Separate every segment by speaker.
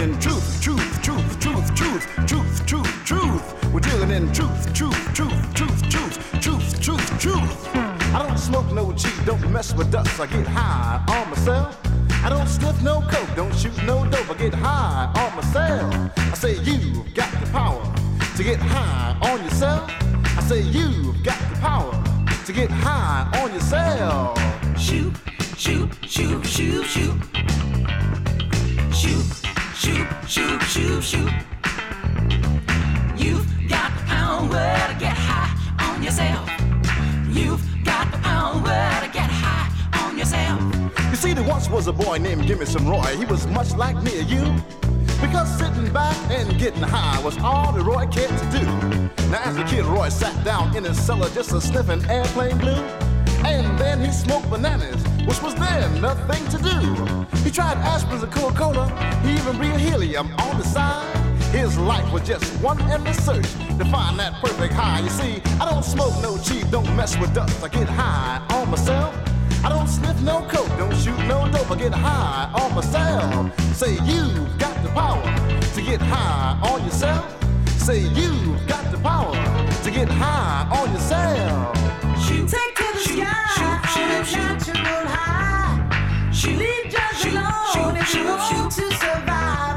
Speaker 1: in truth, truth, truth, truth, truth, truth, truth, truth. We're dealing in truth, truth, truth, truth, truth, truth, truth, truth. I don't smoke no cheap, don't mess with dust. I get high on myself. I don't sniff no coke, don't shoot no dope. I get high on myself. I say you've got the power to get high on yourself. I say you've got the power to get high on yourself.
Speaker 2: Shoot, shoot, shoot, shoot, shoot. Shoot, shoot, shoot, shoot, shoot. You've got the power to get high on yourself. You've got the power to get high on yourself.
Speaker 1: You see, there once was a boy named Gimme Some Roy. He was much like me and you, because sitting back and getting high was all that Roy cared to do. Now as a kid, Roy sat down in his cellar just a sniffing airplane glue. And then he smoked bananas, which was then nothing to do. He tried aspirins and Coca-Cola, he even breathed helium on the side. His life was just one endless search to find that perfect high. You see, I don't smoke no cheap, don't mess with dust. I get high on myself. I don't sniff no coke, don't shoot no dope. I get high on myself. Say you've got the power to get high on yourself. Say you've got the power to get high on yourself.
Speaker 2: Shoot,
Speaker 3: take to the
Speaker 2: shoot,
Speaker 3: sky,
Speaker 2: shoot, shoot,
Speaker 3: natural high.
Speaker 2: shoot,
Speaker 3: Leave drugs
Speaker 2: shoot,
Speaker 3: alone if you want to survive.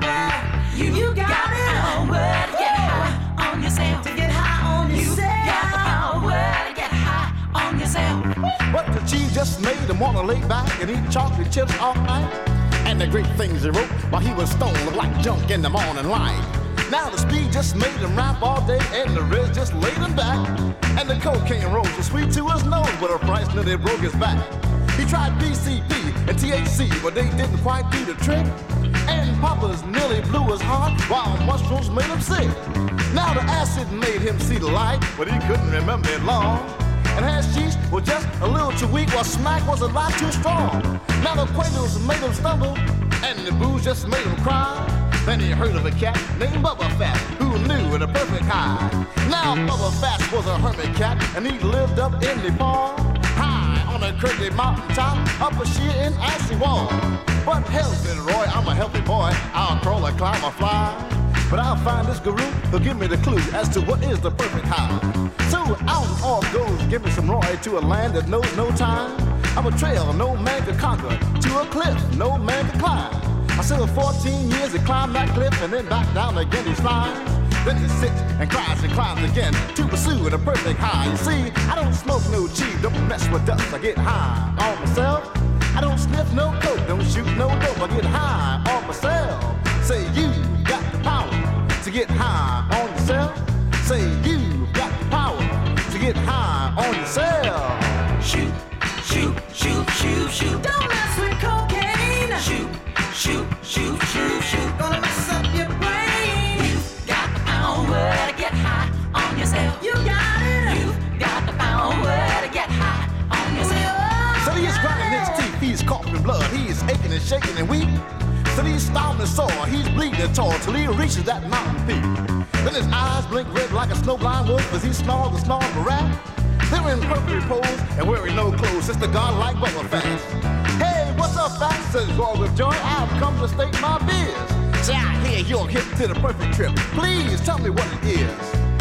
Speaker 2: You got the power to get high on yourself.
Speaker 3: To get high on yourself.
Speaker 2: You got the power to get high on yourself.
Speaker 1: But the cheese just made him wanna lay back and eat chocolate chips all night. And the great things he wrote while he was stoned looked like junk in the morning light. Now the speed just made him rap all day, and the Riz just laid him back. And the cocaine rose so sweet to his nose, but a price nearly broke his back. He tried PCP and THC, but they didn't quite do the trick. And poppers nearly blew his heart, while mushrooms made him sick. Now the acid made him see the light, but he couldn't remember it long. And hashish was just a little too weak, while smack was a lot too strong. Now the Quaaludes made him stumble, and the booze just made him cry. Then he heard of a cat named Bubba Fat, who knew the perfect high. Now Bubba Fat was a hermit cat, and he lived up in Nepal, high on a curvy mountaintop, up a sheer and icy wall. But hell, said Roy, I'm a healthy boy, I'll crawl or climb or fly. But I'll find this guru who'll give me the clue as to what is the perfect high. So out and off goes Gimme Some Roy to a land that knows no time. I'm a trail no man could conquer, to a cliff no man could climb. I said 14 years to climb that cliff and then back down again he slides. Then he sits and cries and climbs again to pursue the perfect high. You see, I don't smoke no cheap, don't mess with dust. I get high on myself. I don't sniff no coke, don't shoot no dope. I get high on myself. Say you got the power to get high on yourself. Say you got the power to get high on yourself.
Speaker 2: Shoot, shoot, shoot, shoot, shoot.
Speaker 3: Don't mess with cocaine.
Speaker 2: Shoot, shoot, shoot, shoot, shoot.
Speaker 3: Gonna mess up your brain.
Speaker 2: You've got the power to get high on yourself.
Speaker 3: You got it.
Speaker 2: You've got the power to get high on yourself.
Speaker 1: So he's grinding his teeth, he's coughing blood, he's aching and shaking and weak. So he's starving and sore, he's bleeding and torn till he reaches that mountain peak. Then his eyes blink red like a snowblind wolf as he snarls and snarls a rat. They're in perfect repose and wearing no clothes, it's the godlike Bubba Fast. Hey, what's up, Fast? Says Roy with joy, I've come to state my biz. Say, I hear you're hip to the perfect trip, please tell me what it is.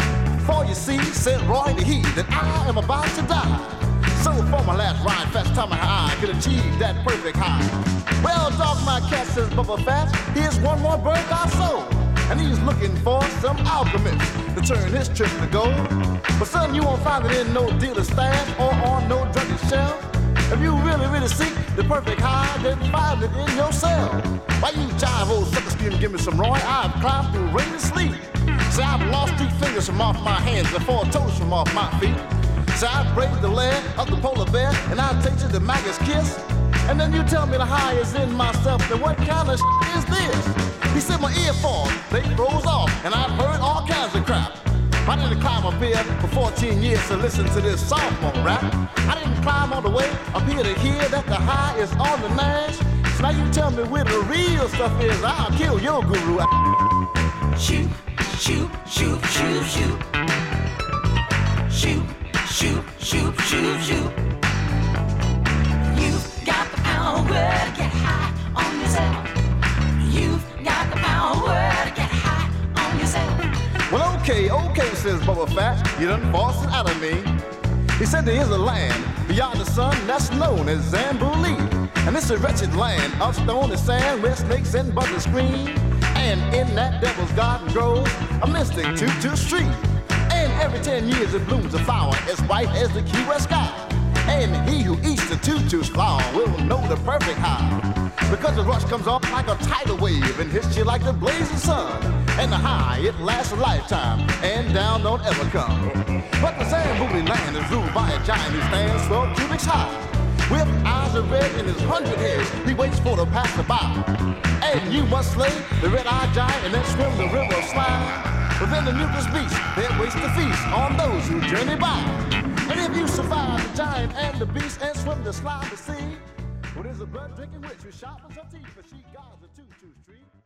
Speaker 1: For you see, said Roy to he, that I am about to die. So for my last ride, fast time I could achieve that perfect high. Well, dog, my cat, says Bubba Fast, here's one more bird I sold. And he's looking for some alchemist to turn his trip to gold. But son, you won't find it in no dealer's stash or on no druggist shelf. If you really, really seek the perfect high, then find it in yourself. Why you jive, old sucker skin, give me some Roy? I've climbed through rain and sleet. Say I've lost 3 fingers from off my hands and 4 toes from off my feet. So I braved the leg of the polar bear and I tasted the maggot's kiss. And then you tell me the high is in myself, then what kind of is this? He said my earphones, they froze off, and I've heard all kinds of crap. I didn't climb up here for 14 years to listen to this sophomore rap. I didn't climb all the way up here to hear that the high is on the Nash. So now you tell me where the real stuff is, I'll kill your guru.
Speaker 2: Shoot, shoot, shoot, shoot, shoot. Shoot, shoot, shoot, shoot, shoot. You've got the power to get high on yourself. You've got the power
Speaker 1: a fact, you done forced it out of me. He said there is a land beyond the sun that's known as Zambuli. And it's a wretched land of stone and sand where snakes and buzzards scream. And in that devil's garden grows a mystic tutu street. And every 10 years it blooms a flower as white as the Key West sky. And he who eats the tutu's flower will know the perfect high. Because the rush comes on like a tidal wave and hits you like the blazing sun. And the high, it lasts a lifetime, and down don't ever come. But the Zambuli land is ruled by a giant who stands 12 cubits high. With eyes of red in his 100 heads, he waits for the passerby. And you must slay the red-eyed giant and then swim the river of slime. Within the mucus beast, there waits the feast on those who journey by. And if you survive the giant and the beast and swim the slime to sea, well, there's a blood-drinking witch who sharpens her teeth, but she guards the tutu street.